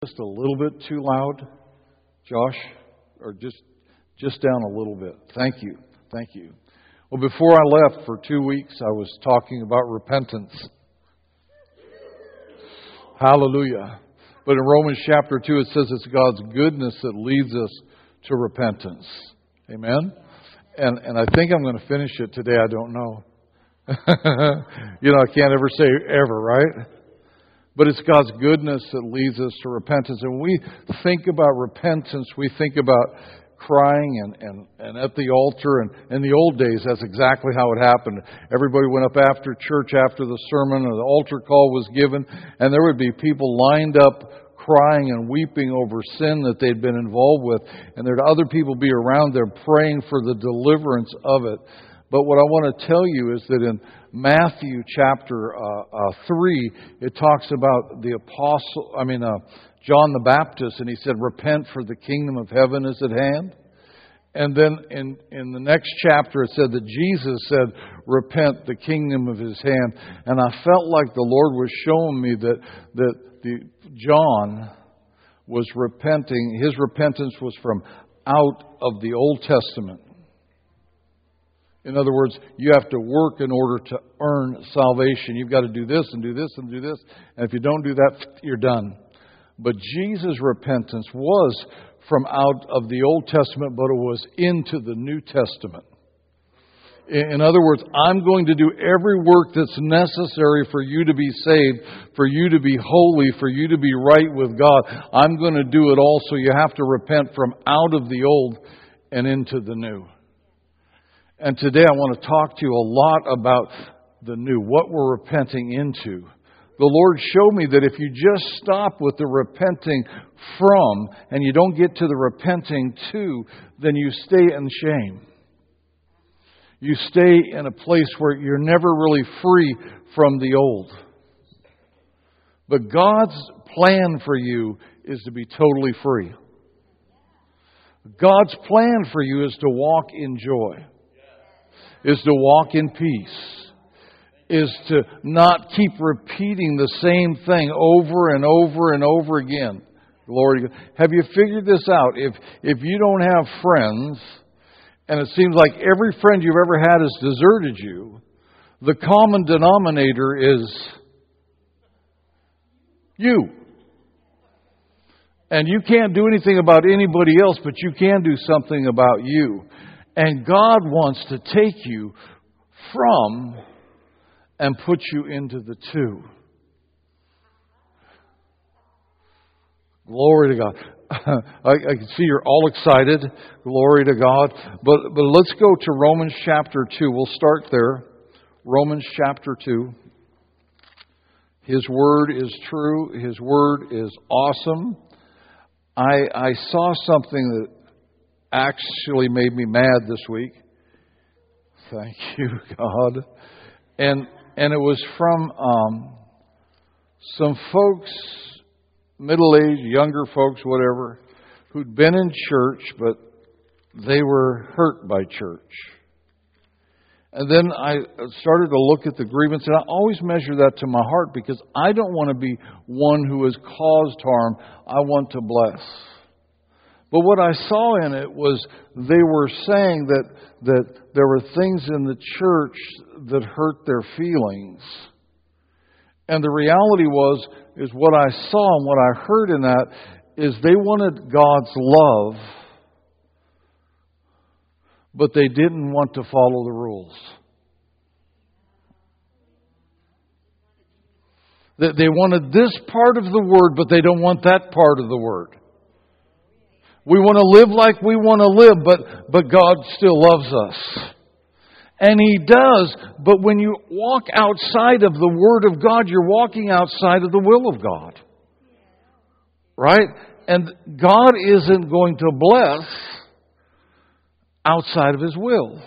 Just a little bit too loud, Josh? Or just down a little bit. Thank you. Thank you. Well, before I left for 2 weeks, I was talking about repentance. Hallelujah. But in Romans chapter 2, it says it's God's goodness that leads us to repentance. Amen? And I think I'm going to finish it today. I don't know. I can't ever say ever, right? But it's God's goodness that leads us to repentance. And when we think about repentance, we think about crying and at the altar. And in the old days, that's exactly how it happened. Everybody went up after church, after the sermon, and the altar call was given. And there would be people lined up crying and weeping over sin that they'd been involved with. And there'd other people be around there praying for the deliverance of it. But what I want to tell you is that in Matthew chapter 3, it talks about John the Baptist, and he said, "Repent, for the kingdom of heaven is at hand." And then in the next chapter, it said that Jesus said, "Repent, the kingdom of his hand." And I felt like the Lord was showing me that John was repenting. His repentance was from out of the Old Testament. In other words, you have to work in order to earn salvation. You've got to do this and do this and do this. And if you don't do that, you're done. But Jesus' repentance was from out of the Old Testament, but it was into the New Testament. In other words, I'm going to do every work that's necessary for you to be saved, for you to be holy, for you to be right with God. I'm going to do it all, so you have to repent from out of the old and into the new. And today I want to talk to you a lot about the new, what we're repenting into. The Lord showed me that if you just stop with the repenting from and you don't get to the repenting to, then you stay in shame. You stay in a place where you're never really free from the old. But God's plan for you is to be totally free. God's plan for you is to walk in joy. Is to walk in peace, is to not keep repeating the same thing over and over and over again. Glory to God. Have you figured this out? If you don't have friends, and it seems like every friend you've ever had has deserted you, the common denominator is you. And you can't do anything about anybody else, but you can do something about you. And God wants to take you from and put you into the two. Glory to God. I can see you're all excited. Glory to God. But let's go to Romans chapter 2. We'll start there. Romans chapter 2. His word is true. His word is awesome. I saw something that actually made me mad this week. Thank you, God. And it was from some folks, middle-aged, younger folks, whatever, who'd been in church, but they were hurt by church. And then I started to look at the grievance, and I always measure that to my heart because I don't want to be one who has caused harm. I want to bless. But what I saw in it was they were saying that there were things in the church that hurt their feelings. And the reality is what I saw and what I heard in that is they wanted God's love, but they didn't want to follow the rules. They wanted this part of the word, but they don't want that part of the word. We want to live like we want to live, but God still loves us. And He does, but when you walk outside of the Word of God, you're walking outside of the will of God. Right? And God isn't going to bless outside of His will.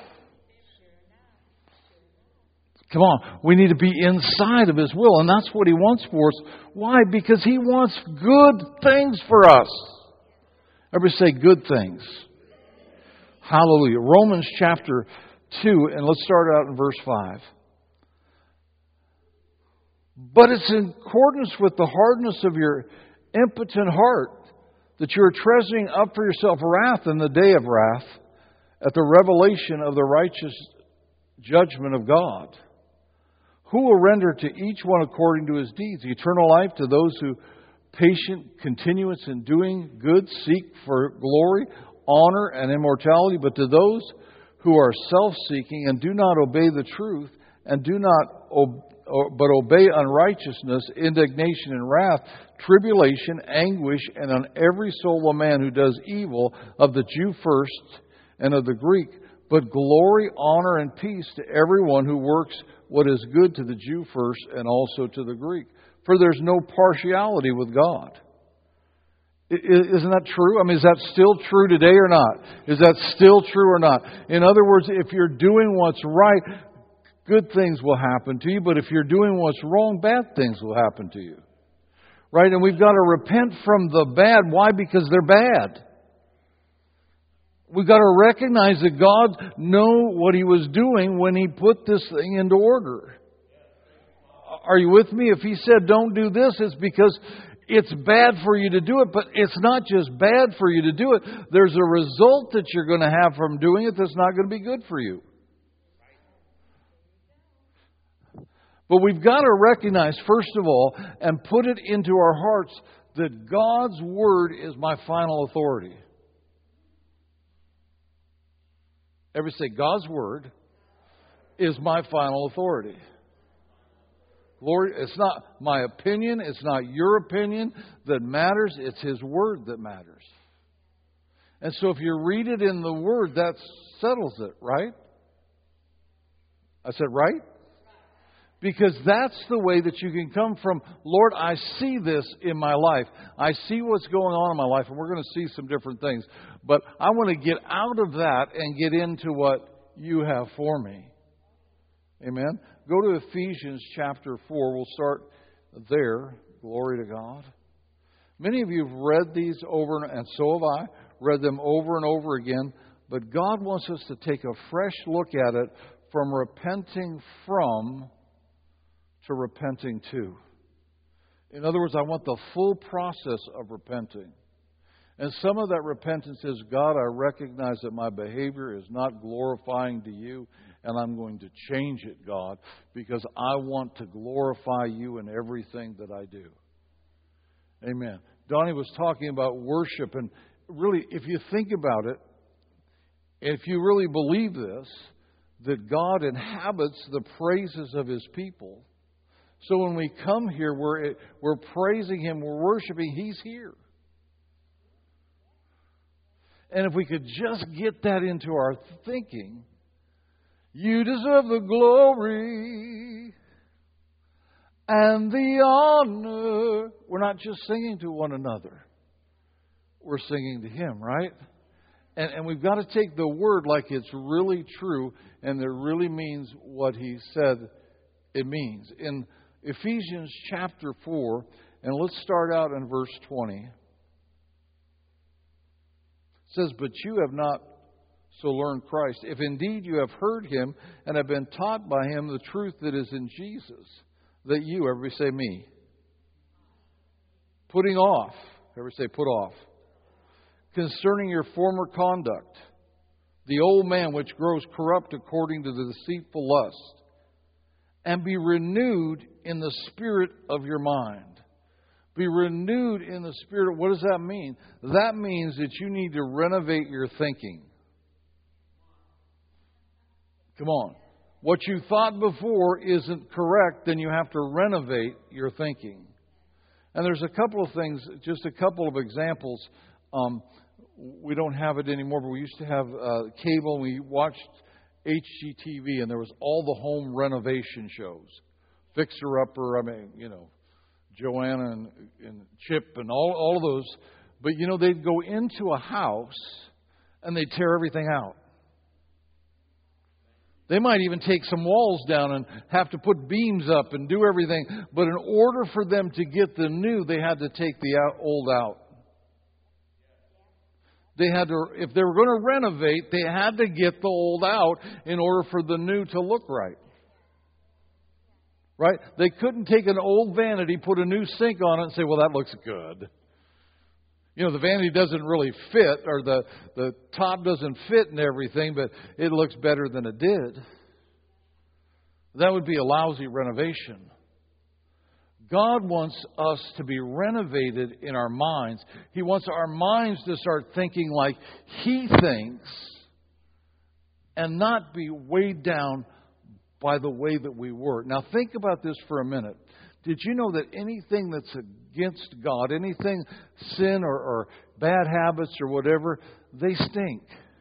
Come on, we need to be inside of His will, and that's what He wants for us. Why? Because He wants good things for us. Everybody say good things. Hallelujah. Romans chapter 2, and let's start out in verse 5. But it's in accordance with the hardness of your impotent heart, that you are treasuring up for yourself wrath in the day of wrath, at the revelation of the righteous judgment of God. Who will render to each one according to his deeds? Eternal life to those who patient continuance in doing good seek for glory, honor, and immortality, but to those who are self-seeking and do not obey the truth, and do not but obey unrighteousness, indignation and wrath, tribulation, anguish, and on every soul of man who does evil, of the Jew first and of the Greek, but glory, honor, and peace to everyone who works what is good to the Jew first and also to the Greek. For there's no partiality with God. Isn't that true? I mean, is that still true today or not? Is that still true or not? In other words, if you're doing what's right, good things will happen to you. But if you're doing what's wrong, bad things will happen to you. Right? And we've got to repent from the bad. Why? Because they're bad. We've got to recognize that God knew what He was doing when He put this thing into order. Are you with me? If He said, don't do this, it's because it's bad for you to do it. But it's not just bad for you to do it. There's a result that you're going to have from doing it that's not going to be good for you. But we've got to recognize, first of all, and put it into our hearts, that God's Word is my final authority. Everybody say, God's Word is my final authority. Lord, it's not my opinion, it's not your opinion that matters, it's His Word that matters. And so if you read it in the Word, that settles it, right? I said right? Because that's the way that you can come from, Lord, I see this in my life. I see what's going on in my life, and we're going to see some different things. But I want to get out of that and get into what you have for me. Amen? Go to Ephesians chapter 4. We'll start there. Glory to God. Many of you have read these over, and so have I, read them over and over again. But God wants us to take a fresh look at it from repenting from to repenting to. In other words, I want the full process of repenting. And some of that repentance is, God, I recognize that my behavior is not glorifying to you, and I'm going to change it, God, because I want to glorify you in everything that I do. Amen. Donnie was talking about worship, and really, if you think about it, if you really believe this, that God inhabits the praises of His people. So when we come here, we're praising Him, we're worshiping, He's here. And if we could just get that into our thinking, you deserve the glory and the honor. We're not just singing to one another. We're singing to Him, right? And we've got to take the word like it's really true and it really means what He said it means. In Ephesians chapter 4, and let's start out in verse 20. It says, but you have not so learned Christ, if indeed you have heard Him and have been taught by Him the truth that is in Jesus, that you, everybody say me, putting off, everybody say put off, concerning your former conduct, the old man which grows corrupt according to the deceitful lust, and be renewed in the spirit of your mind. Be renewed in the spirit. What does that mean? That means that you need to renovate your thinking. Come on. What you thought before isn't correct, then you have to renovate your thinking. And there's a couple of things, just a couple of examples. We don't have it anymore, but we used to have cable. We watched HGTV, and there was all the home renovation shows. Fixer Upper, Joanna and Chip and all of those. But, they'd go into a house and they'd tear everything out. They might even take some walls down and have to put beams up and do everything. But in order for them to get the new, they had to take the old out. They had to, if they were going to renovate, they had to get the old out in order for the new to look right. Right? They couldn't take an old vanity, put a new sink on it, and say, well, that looks good. You know, the vanity doesn't really fit, or the top doesn't fit and everything, but it looks better than it did. That would be a lousy renovation. God wants us to be renovated in our minds. He wants our minds to start thinking like He thinks and not be weighed down by the way that we were. Now think about this for a minute. Did you know that anything that's against God, anything sin or bad habits or whatever, they stink?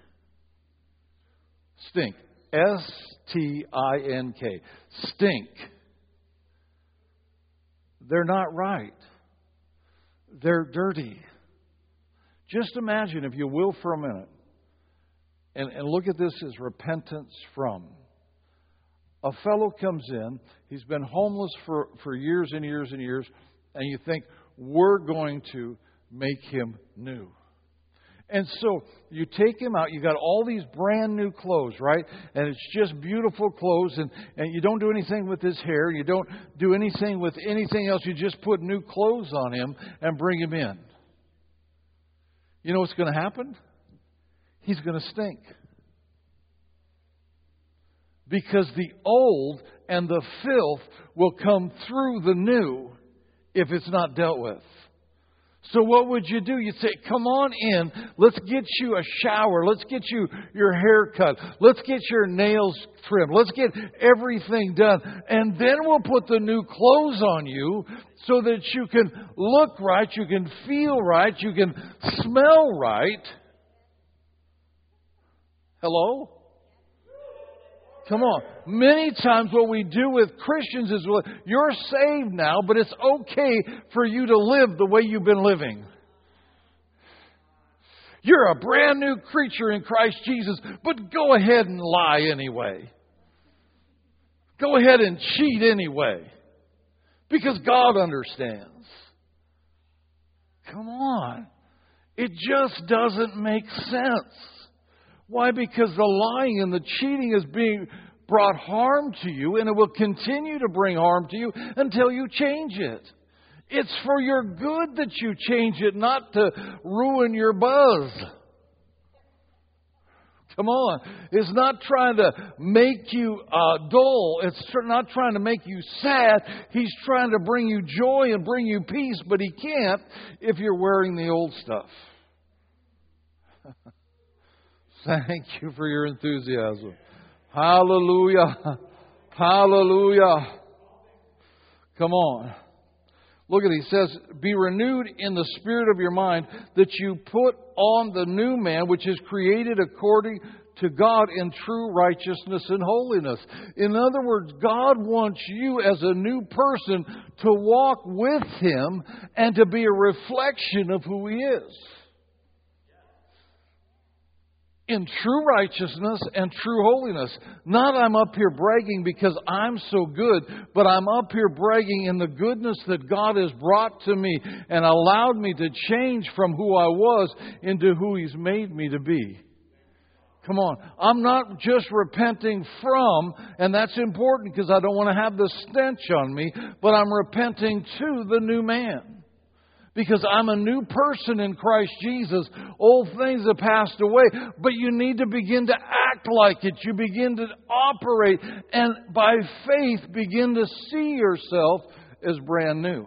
Stink. S-T-I-N-K. Stink. They're not right. They're dirty. Just imagine, if you will, for a minute, and look at this as repentance from. A fellow comes in, he's been homeless for years and years and years, and you think, we're going to make him new. And so you take him out, you got all these brand new clothes, right? And it's just beautiful clothes, and you don't do anything with his hair, you don't do anything with anything else, you just put new clothes on him and bring him in. You know what's going to happen? He's going to stink. Because the old and the filth will come through the new if it's not dealt with. So what would you do? You'd say, come on in. Let's get you a shower. Let's get you your hair cut. Let's get your nails trimmed. Let's get everything done. And then we'll put the new clothes on you so that you can look right, you can feel right, you can smell right. Hello? Come on. Many times what we do with Christians is, well, you're saved now, but it's okay for you to live the way you've been living. You're a brand new creature in Christ Jesus, but go ahead and lie anyway. Go ahead and cheat anyway. Because God understands. Come on. It just doesn't make sense. Why? Because the lying and the cheating is being brought harm to you, and it will continue to bring harm to you until you change it. It's for your good that you change it, not to ruin your buzz. Come on. It's not trying to make you dull. It's not trying to make you sad. He's trying to bring you joy and bring you peace, but He can't if you're wearing the old stuff. Thank you for your enthusiasm. Hallelujah. Hallelujah. Come on. Look at it. He says, be renewed in the spirit of your mind, that you put on the new man, which is created according to God in true righteousness and holiness. In other words, God wants you as a new person to walk with Him and to be a reflection of who He is. In true righteousness and true holiness. Not I'm up here bragging because I'm so good, but I'm up here bragging in the goodness that God has brought to me and allowed me to change from who I was into who He's made me to be. Come on. I'm not just repenting from, and that's important because I don't want to have the stench on me, but I'm repenting to the new man. Because I'm a new person in Christ Jesus. Old things have passed away. But you need to begin to act like it. You begin to operate. And by faith, begin to see yourself as brand new.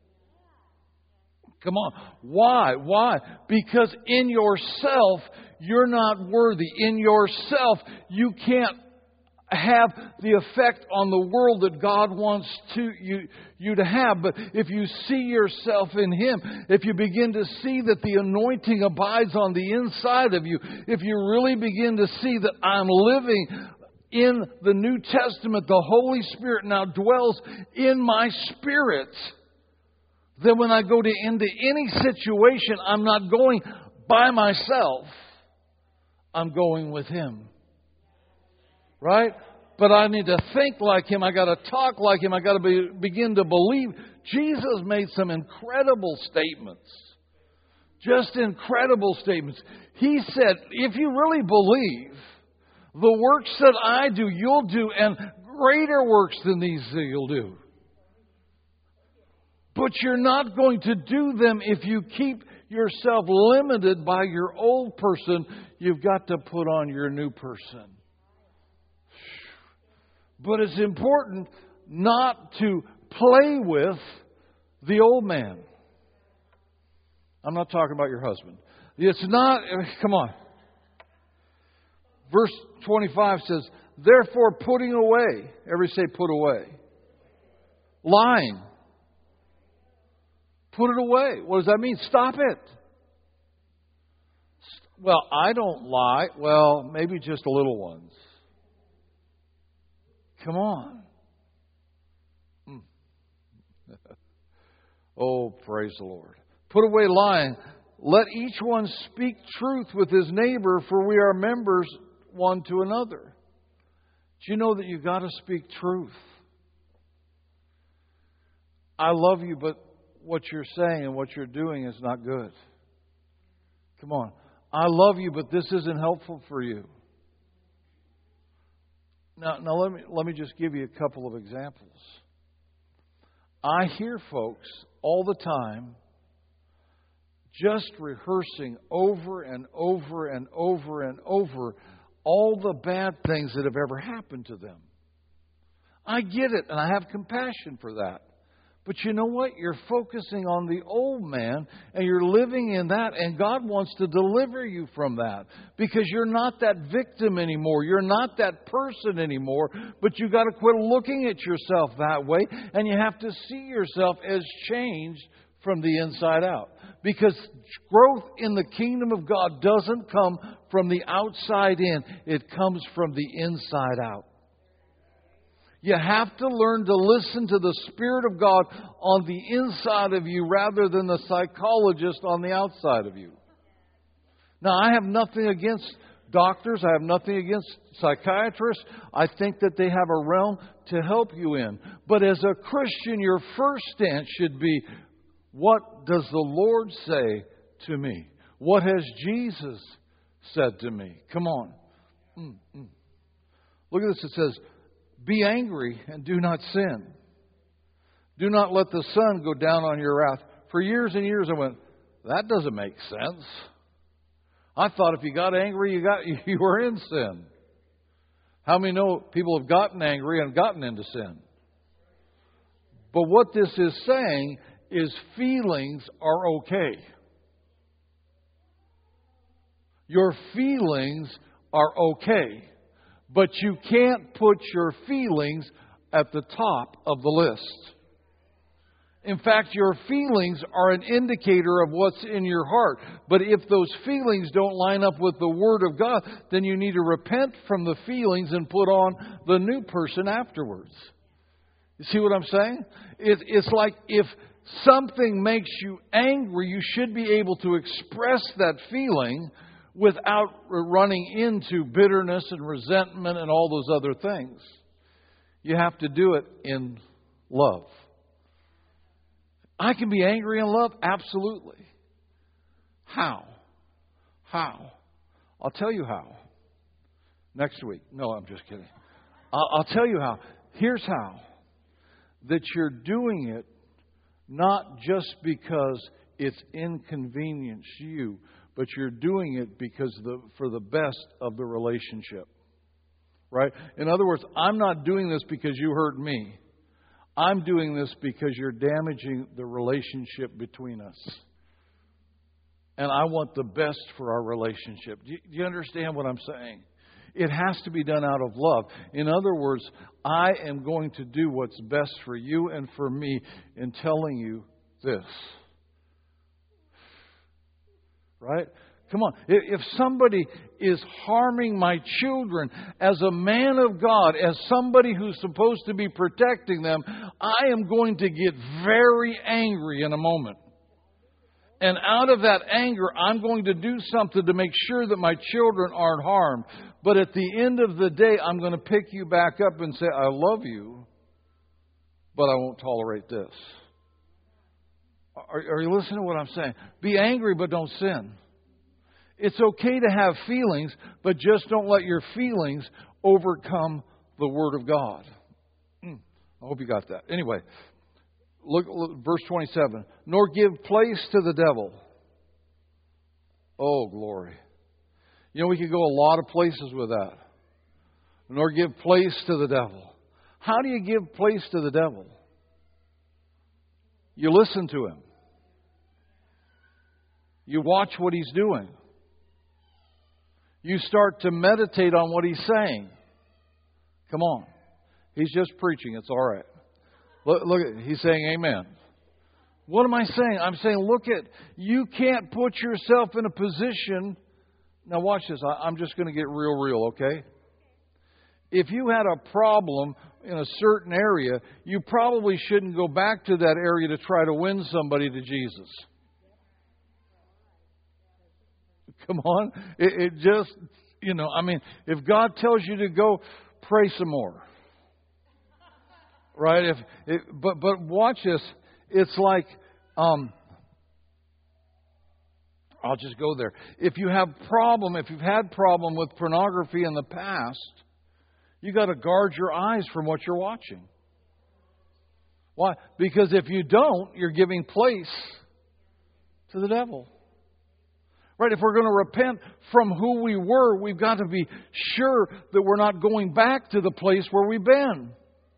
Come on. Why? Why? Because in yourself, you're not worthy. In yourself, you can't have the effect on the world that God wants you to have. But if you see yourself in Him, if you begin to see that the anointing abides on the inside of you, if you really begin to see that I'm living in the New Testament, the Holy Spirit now dwells in my spirit, then when I go into any situation, I'm not going by myself. I'm going with Him. Right? But I need to think like Him. I got to talk like Him. I got to begin to believe. Jesus made some incredible statements. Just incredible statements. He said, if you really believe, the works that I do, you'll do, and greater works than these you'll do. But you're not going to do them if you keep yourself limited by your old person. You've got to put on your new person. But it's important not to play with the old man. I'm not talking about your husband. It's not, come on. Verse 25 says, therefore putting away. Everybody say put away. Lying. Put it away. What does that mean? Stop it. Well, I don't lie. Well, maybe just the little ones. Come on. Oh, praise the Lord. Put away lying. Let each one speak truth with his neighbor, for we are members one to another. Do you know that you've got to speak truth? I love you, but what you're saying and what you're doing is not good. Come on. I love you, but this isn't helpful for you. Now let me just give you a couple of examples. I hear folks all the time just rehearsing over and over and over and over all the bad things that have ever happened to them. I get it, and I have compassion for that. But you know what? You're focusing on the old man, and you're living in that, and God wants to deliver you from that. Because you're not that victim anymore. You're not that person anymore. But you've got to quit looking at yourself that way, and you have to see yourself as changed from the inside out. Because growth in the kingdom of God doesn't come from the outside in. It comes from the inside out. You have to learn to listen to the Spirit of God on the inside of you rather than the psychologist on the outside of you. Now, I have nothing against doctors. I have nothing against psychiatrists. I think that they have a realm to help you in. But as a Christian, your first stance should be, what does the Lord say to me? What has Jesus said to me? Come on. Look at this. It says, be angry and do not sin. Do not let the sun go down on your wrath. For years and years I went, that doesn't make sense. I thought if you got angry, you were in sin. How many know people have gotten angry and gotten into sin? But what this is saying is feelings are okay. Your feelings are okay. But you can't put your feelings at the top of the list. In fact, your feelings are an indicator of what's in your heart. But if those feelings don't line up with the Word of God, then you need to repent from the feelings and put on the new person afterwards. You see what I'm saying? It's like if something makes you angry, you should be able to express that feeling without running into bitterness and resentment and all those other things. You have to do it in love. I can be angry in love? Absolutely. How? I'll tell you how. Next week. No, I'm just kidding. I'll tell you how. Here's how. That you're doing it not just because it's inconvenienced you, but you're doing it because for the best of the relationship. Right? In other words, I'm not doing this because you hurt me. I'm doing this because you're damaging the relationship between us. And I want the best for our relationship. Do you understand what I'm saying? It has to be done out of love. In other words, I am going to do what's best for you and for me in telling you this. Right? Come on. If somebody is harming my children as a man of God, as somebody who's supposed to be protecting them, I am going to get very angry in a moment. And out of that anger, I'm going to do something to make sure that my children aren't harmed. But at the end of the day, I'm going to pick you back up and say, I love you, but I won't tolerate this. Are you listening to what I'm saying? Be angry, but don't sin. It's okay to have feelings, but just don't let your feelings overcome the Word of God. I hope you got that. Anyway, look verse 27. Nor give place to the devil. Oh, glory. You know, we could go a lot of places with that. Nor give place to the devil. How do you give place to the devil? You listen to him. You watch what he's doing. You start to meditate on what he's saying. Come on. He's just preaching. It's all right. Look, he's saying amen. What am I saying? I'm saying, look at, you can't put yourself in a position. Now watch this. I'm just going to get real, okay? If you had a problem in a certain area, you probably shouldn't go back to that area to try to win somebody to Jesus. Come on. It just, if God tells you to go, pray some more. Right? But watch this. It's like, I'll just go there. If you've had problem with pornography in the past, you got to guard your eyes from what you're watching. Why? Because if you don't, you're giving place to the devil. Right? If we're going to repent from who we were, we've got to be sure that we're not going back to the place where we've been.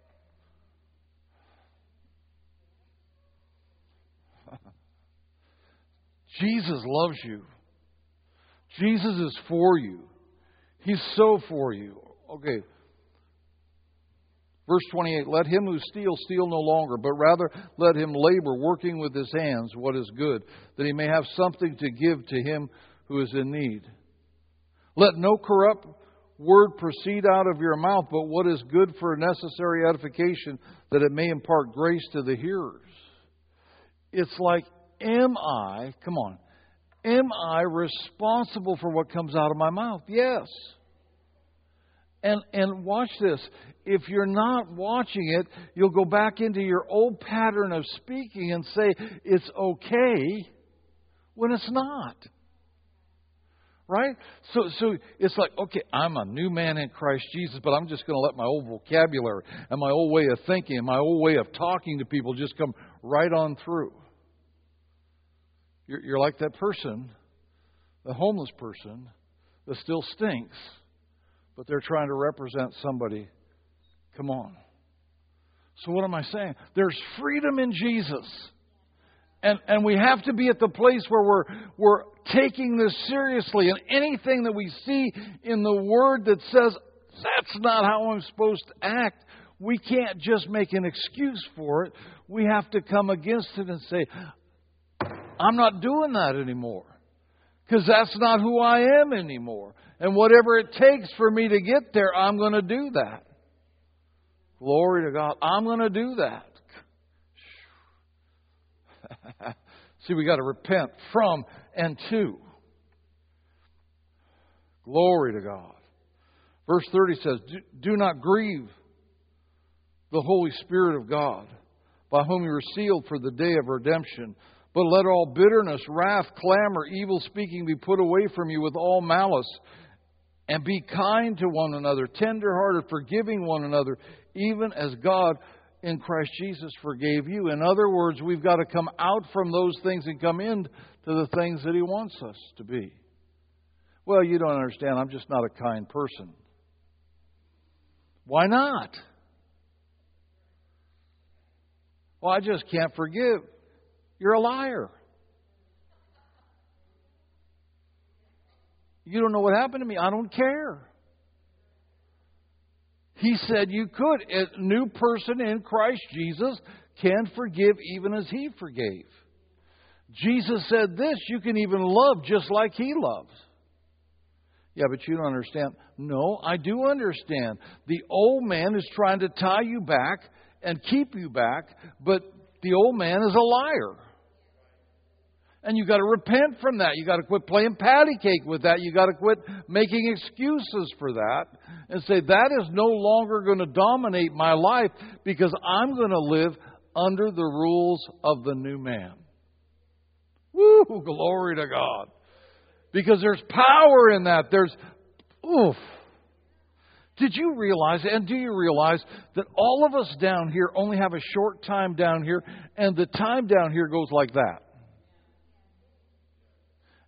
Jesus loves you. Jesus is for you. He's so for you. Okay. Verse 28, let him who steals steal no longer, but rather let him labor, working with his hands what is good, that he may have something to give to him who is in need. Let no corrupt word proceed out of your mouth, but what is good for necessary edification, that it may impart grace to the hearers. It's like, am I responsible for what comes out of my mouth? Yes. And watch this. If you're not watching it, you'll go back into your old pattern of speaking and say it's okay when it's not. Right? So it's like, okay, I'm a new man in Christ Jesus, but I'm just going to let my old vocabulary and my old way of thinking and my old way of talking to people just come right on through. You're like that person, the homeless person, that still stinks, but they're trying to represent somebody. Come on. So what am I saying? There's freedom in Jesus. And we have to be at the place where we're taking this seriously. And anything that we see in the Word that says, that's not how I'm supposed to act, we can't just make an excuse for it. We have to come against it and say, I'm not doing that anymore. Because that's not who I am anymore. And whatever it takes for me to get there, I'm going to do that. Glory to God. I'm going to do that. See, we got to repent from and to. Glory to God. Verse 30 says, do not grieve the Holy Spirit of God, by whom you were sealed for the day of redemption. But let all bitterness, wrath, clamor, evil speaking be put away from you with all malice. And be kind to one another, tender-hearted, forgiving one another, even as God in Christ Jesus forgave you. In other words, we've got to come out from those things and come into the things that He wants us to be. Well, you don't understand. I'm just not a kind person. Why not? Well, I just can't forgive. You're a liar. You don't know what happened to me. I don't care. He said you could. A new person in Christ Jesus can forgive even as He forgave. Jesus said this, you can even love just like He loves. Yeah, but you don't understand. No, I do understand. The old man is trying to tie you back and keep you back, but the old man is a liar. And you got to repent from that. You got to quit playing patty cake with that. You got to quit making excuses for that and say that is no longer going to dominate my life because I'm going to live under the rules of the new man. Woo! Glory to God. Because there's power in that. There's, oof. Did you realize, and do you realize, that all of us down here only have a short time down here, and the time down here goes like that?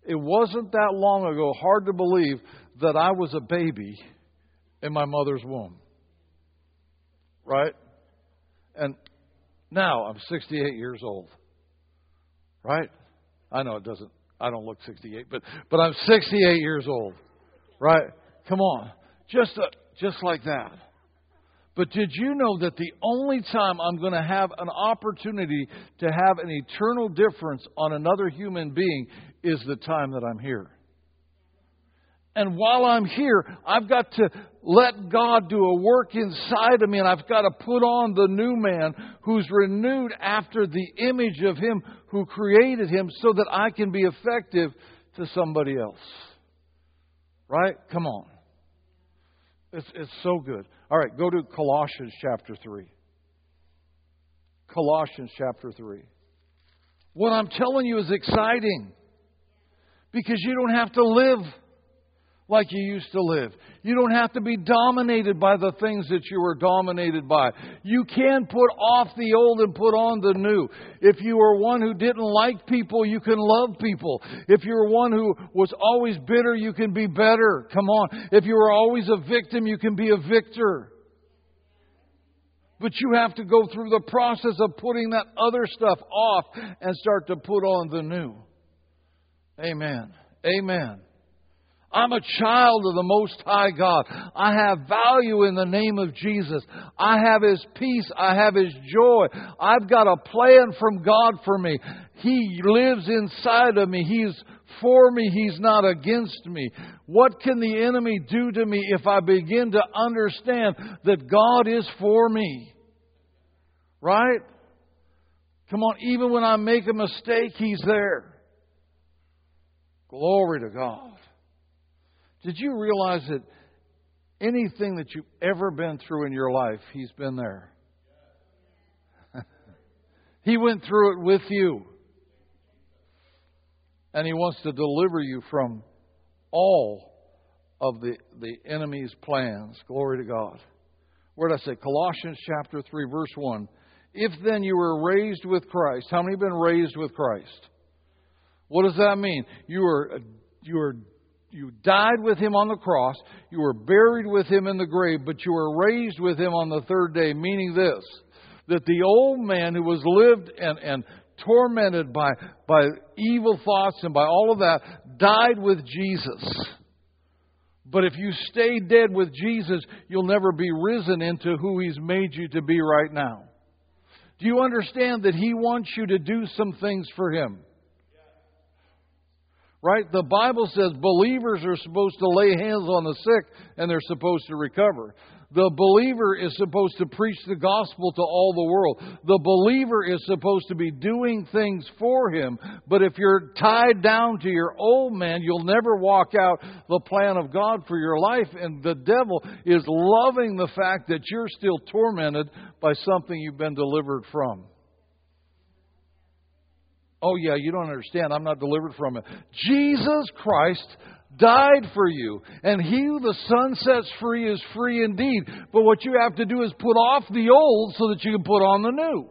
It wasn't that long ago, hard to believe, that I was a baby in my mother's womb. Right? And now I'm 68 years old. Right? I know I don't look 68, but I'm 68 years old. Right? Come on. Just like that. But did you know that the only time I'm going to have an opportunity to have an eternal difference on another human being is the time that I'm here? And while I'm here, I've got to let God do a work inside of me, and I've got to put on the new man who's renewed after the image of Him who created him, so that I can be effective to somebody else. Right? Come on. It's so good. All right, go to Colossians chapter 3. Colossians chapter 3. What I'm telling you is exciting, because you don't have to live like you used to live. You don't have to be dominated by the things that you were dominated by. You can put off the old and put on the new. If you were one who didn't like people, you can love people. If you were one who was always bitter, you can be better. Come on. If you were always a victim, you can be a victor. But you have to go through the process of putting that other stuff off and start to put on the new. Amen. Amen. I'm a child of the Most High God. I have value in the name of Jesus. I have His peace. I have His joy. I've got a plan from God for me. He lives inside of me. He's for me. He's not against me. What can the enemy do to me if I begin to understand that God is for me? Right? Come on, even when I make a mistake, He's there. Glory to God. Did you realize that anything that you've ever been through in your life, He's been there? He went through it with you. And He wants to deliver you from all of the enemy's plans. Glory to God. Where did I say? Colossians chapter 3, verse 1. If then you were raised with Christ. How many have been raised with Christ? What does that mean? You died with Him on the cross. You were buried with Him in the grave, but you were raised with Him on the third day. Meaning this, that the old man who was lived and tormented by evil thoughts and by all of that died with Jesus. But if you stay dead with Jesus, you'll never be risen into who He's made you to be right now. Do you understand that He wants you to do some things for Him? Right? The Bible says believers are supposed to lay hands on the sick and they're supposed to recover. The believer is supposed to preach the gospel to all the world. The believer is supposed to be doing things for Him. But if you're tied down to your old man, you'll never walk out the plan of God for your life. And the devil is loving the fact that you're still tormented by something you've been delivered from. Oh, yeah, you don't understand. I'm not delivered from it. Jesus Christ died for you. And He who the Son sets free is free indeed. But what you have to do is put off the old so that you can put on the new.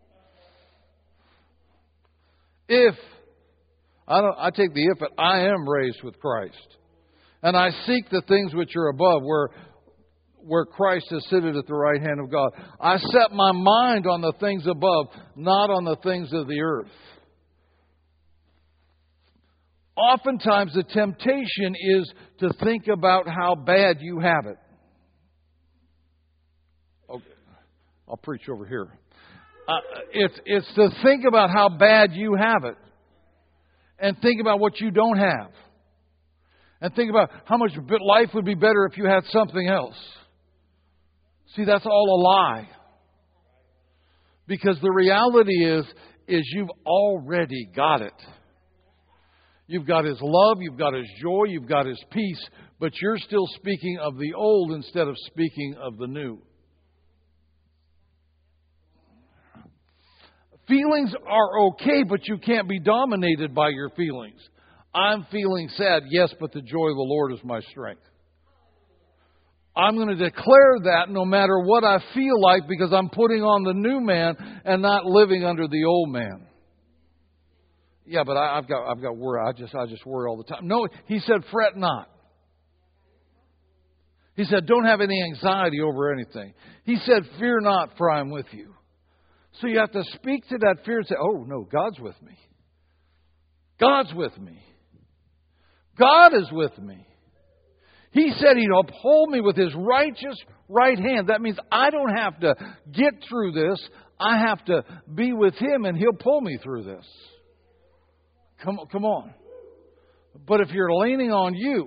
If, I take the if, but I am raised with Christ. And I seek the things which are above, where Christ is seated at the right hand of God. I set my mind on the things above, not on the things of the earth. Oftentimes the temptation is to think about how bad you have it. Okay, I'll preach over here. It's to think about how bad you have it. And think about what you don't have. And think about how much life would be better if you had something else. See, that's all a lie. Because the reality is you've already got it. You've got His love, you've got His joy, you've got His peace, but you're still speaking of the old instead of speaking of the new. Feelings are okay, but you can't be dominated by your feelings. I'm feeling sad, yes, but the joy of the Lord is my strength. I'm going to declare that no matter what I feel like, because I'm putting on the new man and not living under the old man. Yeah, but I've got worry. I just worry all the time. No, he said, fret not. He said, don't have any anxiety over anything. He said, fear not, for I am with you. So you have to speak to that fear and say, oh, no, God's with me. God's with me. God is with me. He said He'd uphold me with His righteous right hand. That means I don't have to get through this. I have to be with Him and He'll pull me through this. Come on. But if you're leaning on you,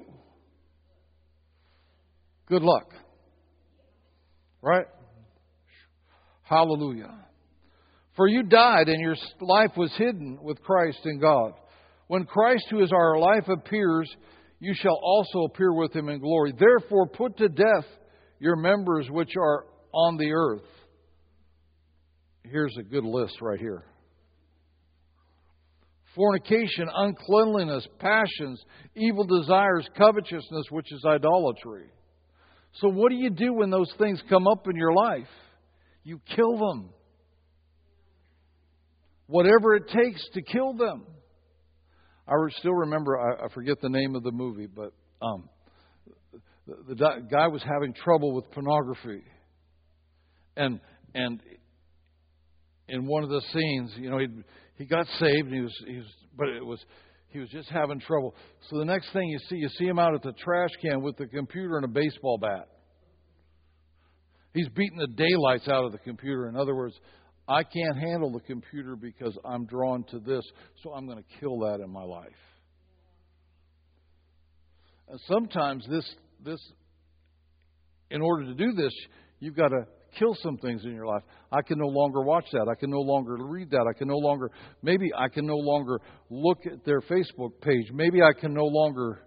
good luck. Right? Hallelujah. For you died and your life was hidden with Christ in God. When Christ, who is our life, appears, you shall also appear with Him in glory. Therefore put to death your members which are on the earth. Here's a good list right here. Fornication, uncleanliness, passions, evil desires, covetousness, which is idolatry. So what do you do when those things come up in your life? You kill them. Whatever it takes to kill them. I still remember, I forget the name of the movie, but the guy was having trouble with pornography. And in one of the scenes, he got saved, and he was just having trouble. So the next thing you see him out at the trash can with the computer and a baseball bat. He's beating the daylights out of the computer. In other words, I can't handle the computer because I'm drawn to this, so I'm going to kill that in my life. And sometimes this, in order to do this, you've got to kill some things in your life. I can no longer watch that. I can no longer read that. Maybe I can no longer look at their Facebook page. Maybe I can no longer,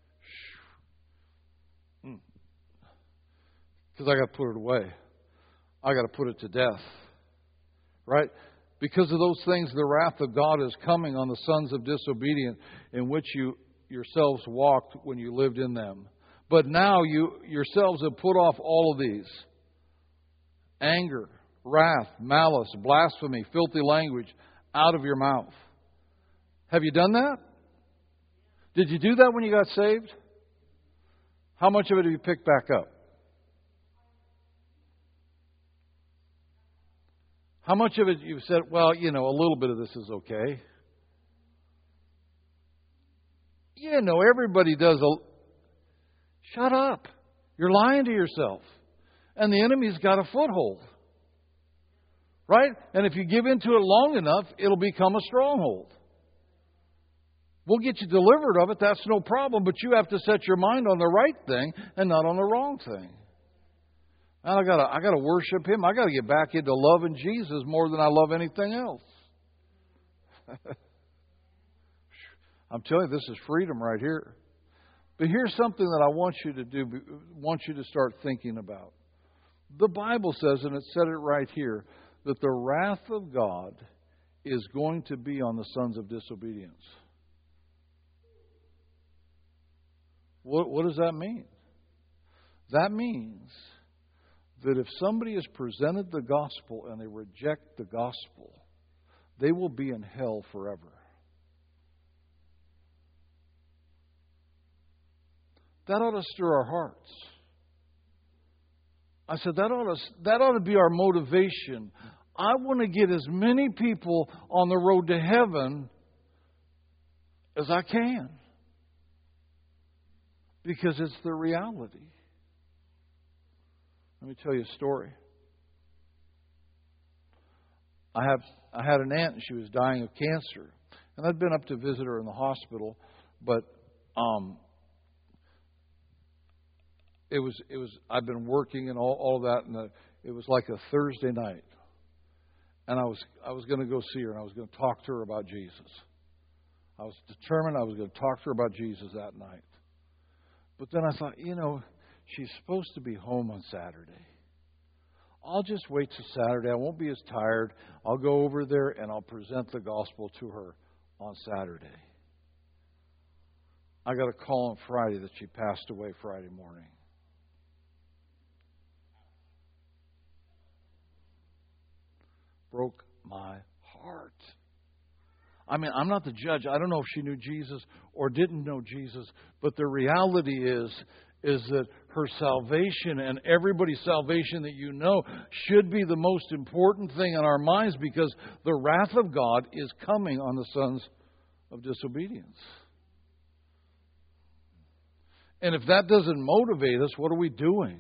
because I got to put it away. I got to put it to death. Right? Because of those things, the wrath of God is coming on the sons of disobedience, in which you yourselves walked when you lived in them. But now you yourselves have put off all of these: anger, wrath, malice, blasphemy, filthy language out of your mouth. Have you done that? Did you do that when you got saved? How much of it have you picked back up? How much of it you've said, well, a little bit of this is okay. Everybody does Shut up. You're lying to yourself. And the enemy's got a foothold. Right? And if you give into it long enough, it'll become a stronghold. We'll get you delivered of it, that's no problem, but you have to set your mind on the right thing and not on the wrong thing. And I gotta worship Him. I gotta get back into loving Jesus more than I love anything else. I'm telling you, this is freedom right here. But here's something that I want you to do, want you to start thinking about. The Bible says, and it said it right here, that the wrath of God is going to be on the sons of disobedience. What does that mean? That means that if somebody has presented the gospel and they reject the gospel, they will be in hell forever. That ought to stir our hearts. I said that ought to be our motivation. I want to get as many people on the road to heaven as I can. Because it's the reality. Let me tell you a story. I had an aunt and she was dying of cancer. And I'd been up to visit her in the hospital, but it was I'd been working and all of that, and it was like a Thursday night. And I was going to go see her, and I was going to talk to her about Jesus. I was determined I was going to talk to her about Jesus that night. But then I thought, she's supposed to be home on Saturday. I'll just wait till Saturday. I won't be as tired. I'll go over there and I'll present the gospel to her on Saturday. I got a call on Friday that she passed away Friday morning. Broke my heart. I mean, I'm not the judge. I don't know if she knew Jesus or didn't know Jesus. But the reality is that her salvation and everybody's salvation that you know should be the most important thing in our minds, because the wrath of God is coming on the sons of disobedience. And if that doesn't motivate us, what are we doing?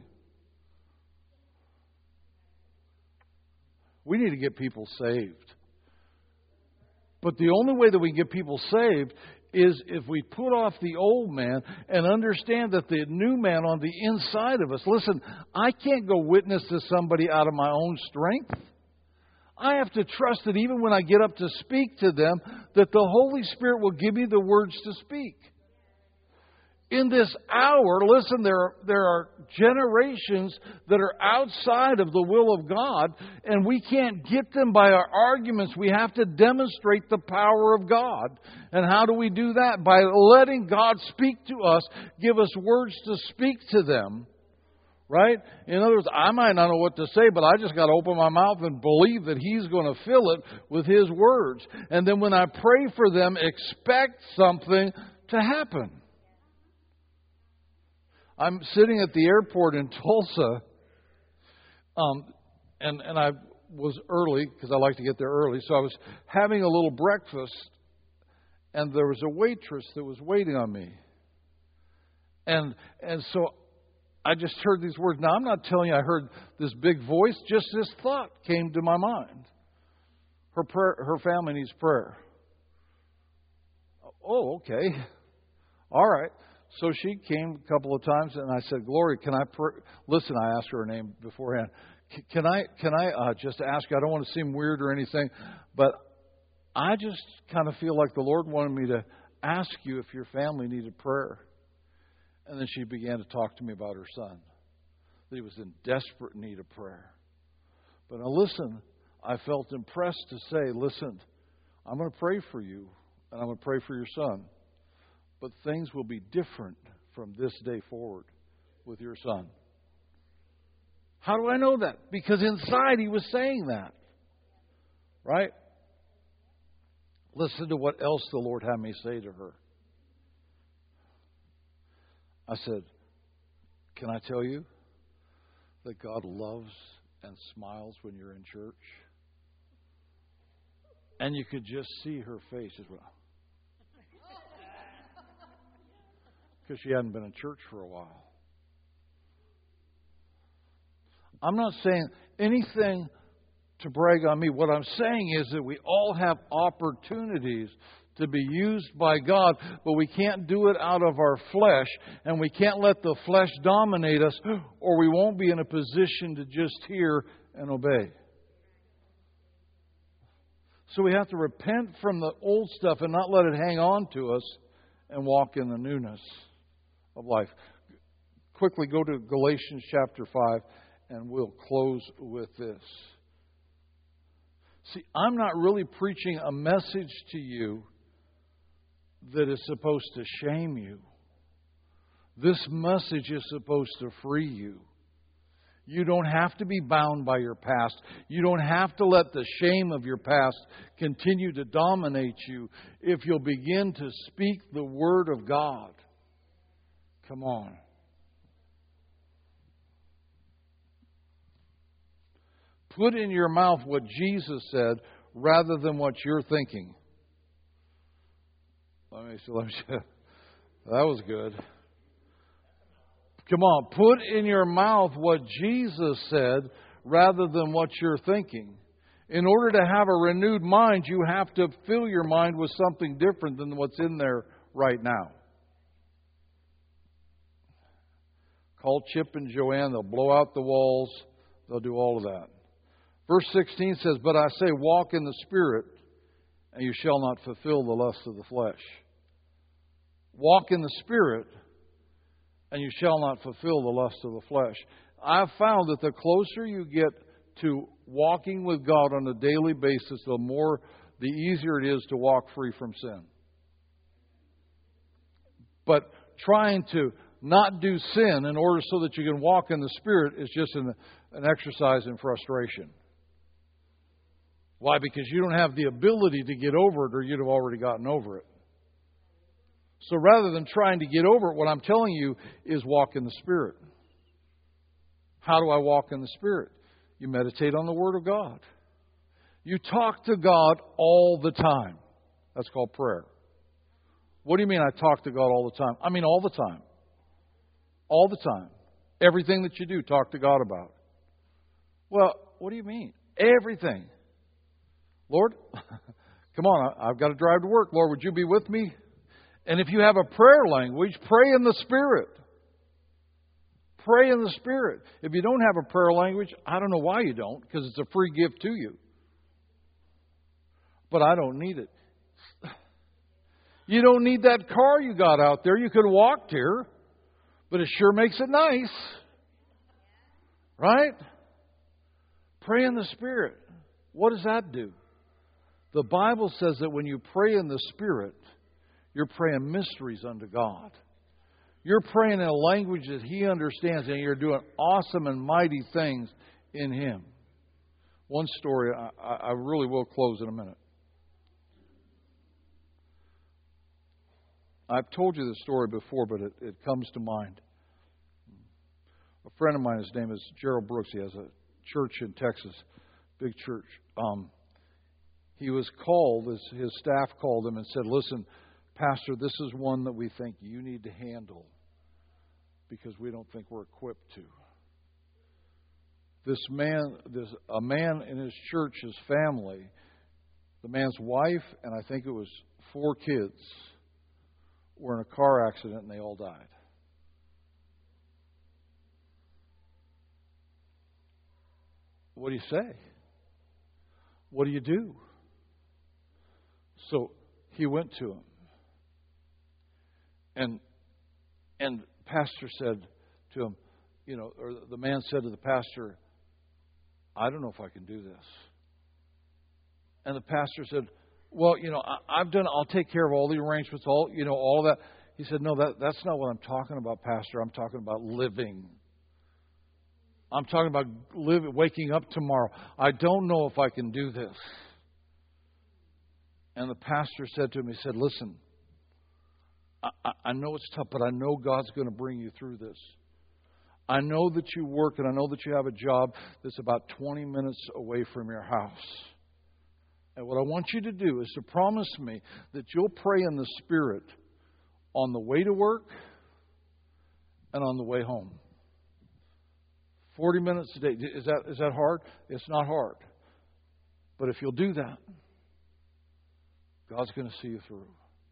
We need to get people saved. But the only way that we get people saved is if we put off the old man and understand that the new man on the inside of us. Listen, I can't go witness to somebody out of my own strength. I have to trust that even when I get up to speak to them, that the Holy Spirit will give me the words to speak. In this hour, listen, there are generations that are outside of the will of God, and we can't get them by our arguments. We have to demonstrate the power of God. And how do we do that? By letting God speak to us, give us words to speak to them. Right? In other words, I might not know what to say, but I just got to open my mouth and believe that He's going to fill it with His words. And then when I pray for them, expect something to happen. I'm sitting at the airport in Tulsa, and I was early because I like to get there early. So I was having a little breakfast, and there was a waitress that was waiting on me. And so I just heard these words. Now, I'm not telling you I heard this big voice. Just this thought came to my mind. Her family needs prayer. Oh, okay. All right. So she came a couple of times, and I said, Gloria, can I pray? Listen, I asked her her name beforehand. Can I just ask you? I don't want to seem weird or anything, but I just kind of feel like the Lord wanted me to ask you if your family needed prayer. And then she began to talk to me about her son, that he was in desperate need of prayer. But now listen, I felt impressed to say, listen, I'm going to pray for you, and I'm going to pray for your son. But things will be different from this day forward with your son. How do I know that? Because inside he was saying that. Right? Listen to what else the Lord had me say to her. I said, can I tell you that God loves and smiles when you're in church? And you could just see her face as well. Because she hadn't been in church for a while. I'm not saying anything to brag on me. What I'm saying is that we all have opportunities to be used by God, but we can't do it out of our flesh, and we can't let the flesh dominate us, or we won't be in a position to just hear and obey. So we have to repent from the old stuff and not let it hang on to us and walk in the newness of life. Quickly go to Galatians chapter 5, and we'll close with this. See, I'm not really preaching a message to you that is supposed to shame you. This message is supposed to free you. You don't have to be bound by your past. You don't have to let the shame of your past continue to dominate you if you'll begin to speak the Word of God. Come on. Put in your mouth what Jesus said rather than what you're thinking. Let me see. That was good. Come on. Put in your mouth what Jesus said rather than what you're thinking. In order to have a renewed mind, you have to fill your mind with something different than what's in there right now. Call Chip and Joanne. They'll blow out the walls. They'll do all of that. Verse 16 says, but I say, walk in the Spirit, and you shall not fulfill the lust of the flesh. Walk in the Spirit, and you shall not fulfill the lust of the flesh. I've found that the closer you get to walking with God on a daily basis, the easier it is to walk free from sin. But trying to not do sin in order so that you can walk in the Spirit is just an exercise in frustration. Why? Because you don't have the ability to get over it, or you'd have already gotten over it. So rather than trying to get over it, what I'm telling you is walk in the Spirit. How do I walk in the Spirit? You meditate on the Word of God. You talk to God all the time. That's called prayer. What do you mean I talk to God all the time? I mean all the time. All the time. Everything that you do, talk to God about. Well, what do you mean? Everything. Lord, come on, I've got to drive to work. Lord, would you be with me? And if you have a prayer language, pray in the Spirit. Pray in the Spirit. If you don't have a prayer language, I don't know why you don't, because it's a free gift to you. But I don't need it. You don't need that car you got out there. You could have walked here, but it sure makes it nice. Right? Pray in the Spirit. What does that do? The Bible says that when you pray in the Spirit, you're praying mysteries unto God. You're praying in a language that He understands, and you're doing awesome and mighty things in Him. One story, I really will close in a minute. I've told you this story before, but it comes to mind. A friend of mine, his name is Gerald Brooks. He has a church in Texas, big church. He was called, his staff called him and said, "Listen, Pastor, this is one that we think you need to handle because we don't think we're equipped to." A man in his church, his family, the man's wife, and I think it was 4 kids, were in a car accident and they all died. What do you say? What do you do? So he went to him. And pastor said to him, or the man said to the pastor, "I don't know if I can do this." And the pastor said, "Well, I'll take care of all the arrangements, all of that." He said, "No, that's not what I'm talking about, Pastor. I'm talking about living. I'm talking about waking up tomorrow. I don't know if I can do this." And the pastor said to him, he said, "Listen, I know it's tough, but I know God's going to bring you through this. I know that you work and I know that you have a job that's about 20 minutes away from your house. And what I want you to do is to promise me that you'll pray in the Spirit on the way to work and on the way home. 40 minutes a day. Is that hard? It's not hard. But if you'll do that, God's going to see you through."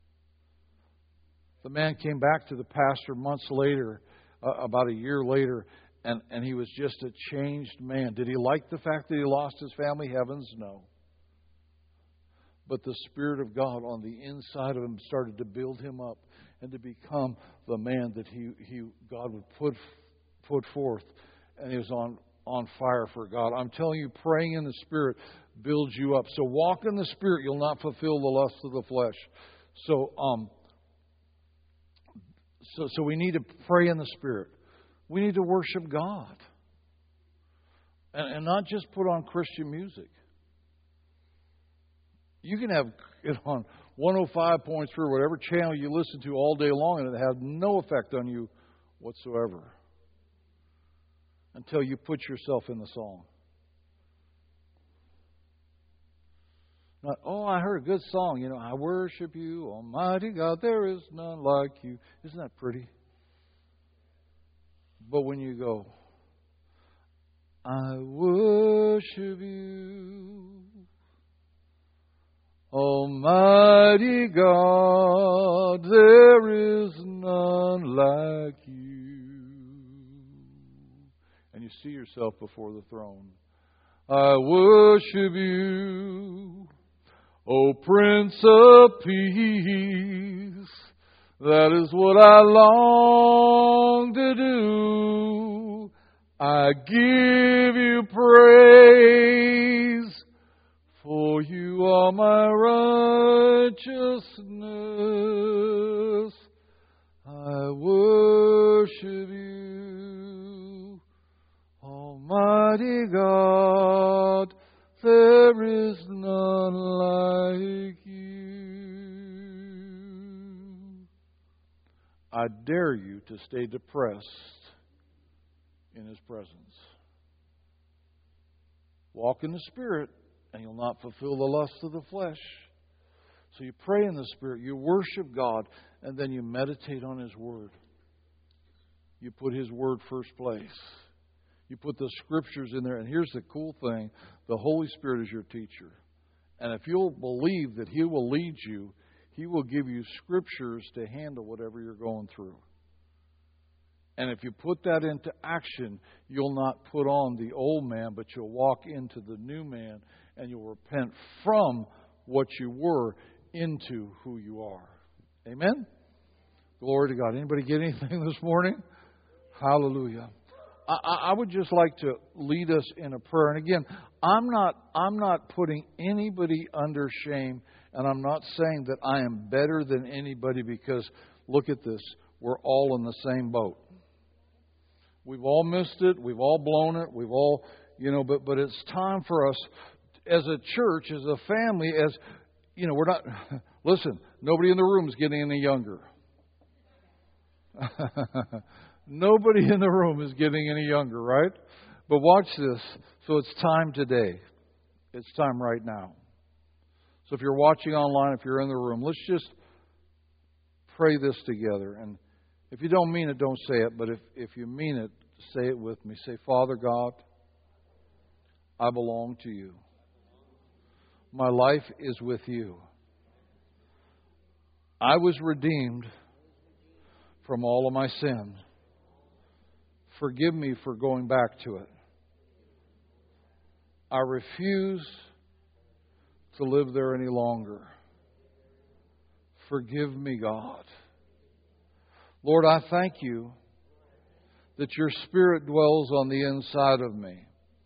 The man came back to the pastor months later, about a year later, and he was just a changed man. Did he like the fact that he lost his family? Heavens, no. But the Spirit of God on the inside of him started to build him up and to become the man that God would put forth. And he was on fire for God. I'm telling you, praying in the Spirit builds you up. So walk in the Spirit. You'll not fulfill the lust of the flesh. So we need to pray in the Spirit. We need to worship God. And not just put on Christian music. You can have it on 105.3 or whatever channel you listen to all day long, and it has no effect on you whatsoever until you put yourself in the song. Not, I heard a good song. I worship you, Almighty God. There is none like you. Isn't that pretty? But when you go, I worship you, Almighty God, there is none like you. And you see yourself before the throne. I worship you, O Prince of Peace. That is what I long to do. I give you praise, for you are my righteousness. I worship you, Almighty God. there is none like you. I dare you to stay depressed in His presence. Walk in the Spirit, and you'll not fulfill the lust of the flesh. So you pray in the Spirit, you worship God, and then you meditate on His Word. You put His Word first place. You put the Scriptures in there. And here's the cool thing. The Holy Spirit is your teacher. And if you'll believe that He will lead you, He will give you Scriptures to handle whatever you're going through. And if you put that into action, you'll not put on the old man, but you'll walk into the new man, and you'll repent from what you were into who you are. Amen? Glory to God. Anybody get anything this morning? Hallelujah. I would just like to lead us in a prayer. And again, I'm not putting anybody under shame, and I'm not saying that I am better than anybody, because look at this. We're all in the same boat. We've all missed it. We've all blown it. We've all, but it's time for us as a church, as a family, we're not, listen, nobody in the room is getting any younger. Nobody in the room is getting any younger, right? But watch this. So it's time today. It's time right now. So if you're watching online, if you're in the room, let's just pray this together. And if you don't mean it, don't say it. But if you mean it, say it with me. Say, Father God, I belong to you. My life is with you. I was redeemed from all of my sin. Forgive me for going back to it. I refuse to live there any longer. Forgive me, God. Lord, I thank you that your Spirit dwells on the inside of me.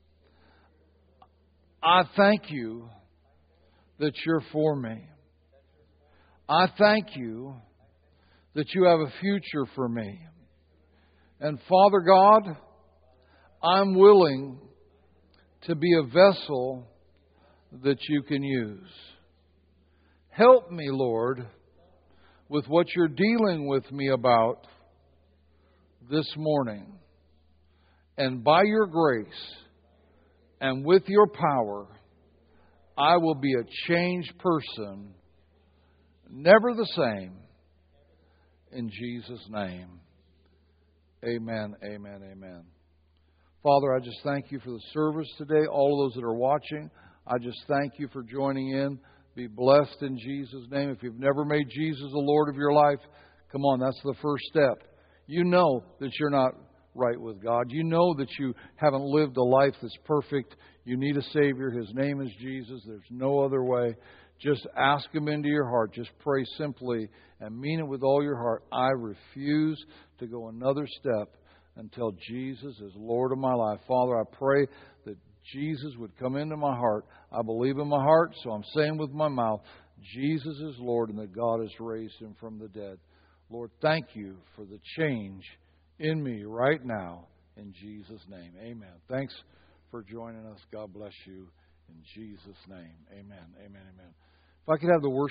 I thank you that you're for me. I thank you that you have a future for me. And Father God, I'm willing to be a vessel that you can use. Help me, Lord, with what you're dealing with me about this morning. And by your grace and with your power, I will be a changed person, never the same. In Jesus' name, amen, amen, amen. Father, I just thank you for the service today. All of those that are watching, I just thank you for joining in. Be blessed in Jesus' name. If you've never made Jesus the Lord of your life, come on, that's the first step. You know that you're not right with God. You know that you haven't lived a life that's perfect. You need a Savior. His name is Jesus. There's no other way. Just ask Him into your heart. Just pray simply and mean it with all your heart. I refuse to go another step until Jesus is Lord of my life. Father, I pray that Jesus would come into my heart. I believe in my heart, so I'm saying with my mouth, Jesus is Lord and that God has raised Him from the dead. Lord, thank you for the change in me right now. In Jesus' name, amen. Thanks for joining us. God bless you. In Jesus' name, amen, amen, amen. If I could have the worship.